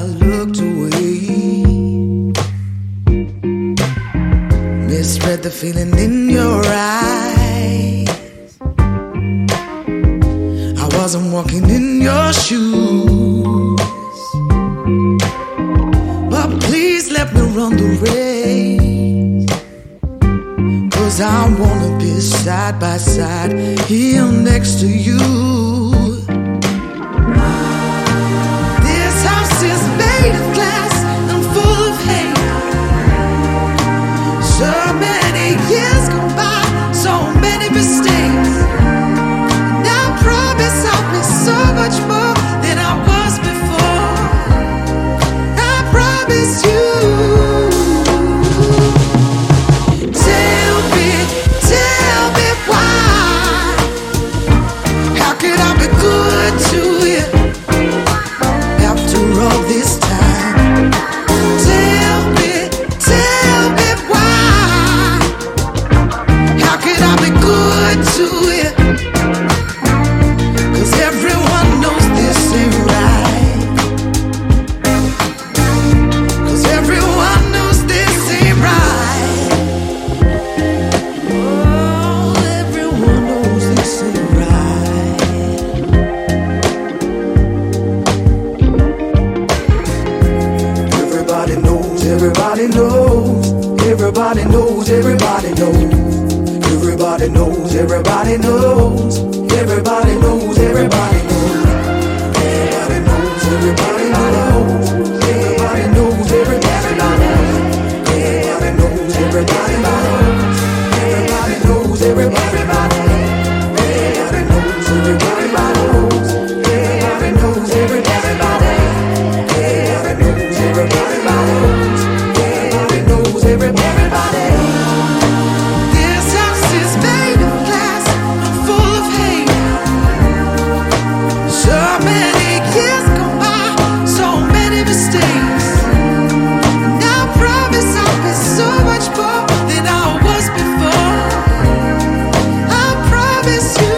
looked away. Misread the feeling in your eyes. I wasn't walking in your shoes, but please let me run the race, 'cause I wanna be side by side here next to you. This house is made of glass and full of hate. So many years go by, so many mistakes, and I promise I'll be so much more than I was before. I promise you. Tell me why. How could I be good to you after all this time? Tell me why. How could I be good to you? 'Cause everyone knows this ain't right. 'Cause everyone knows this ain't right. Oh, everyone knows this ain't right. Everybody knows, everybody knows, everybody knows, everybody knows. Everybody knows, everybody knows, everybody knows, everybody knows. Everybody knows, everybody knows, everybody knows, everybody knows. Everybody knows, everybody knows, everybody knows, everybody knows. Everybody knows, everybody knows, everybody knows, everybody knows. Everybody knows, everybody knows, everybody knows, everybody. This house is made of glass and full of hate. So many years go by, so many mistakes, and I promise I'll be so much more than I was before. I promise you.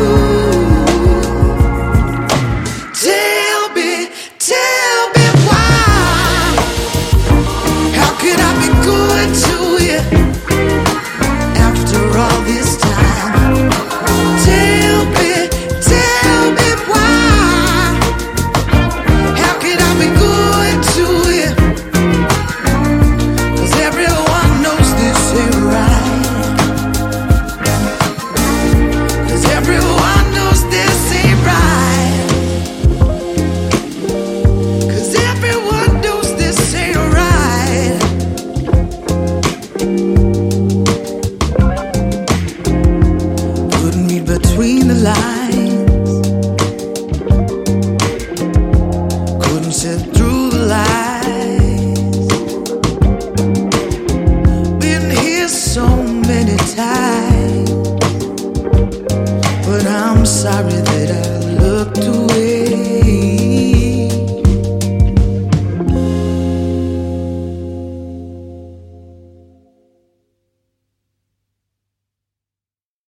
Tell me why. How could I be good to you after all this time? Tell me why. How could I be good to you? 'Cause everyone knows this ain't right. 'Cause everyone knows this ain't right. 'Cause everyone knows this ain't right. Couldn't read between the lines, couldn't sit through the lies.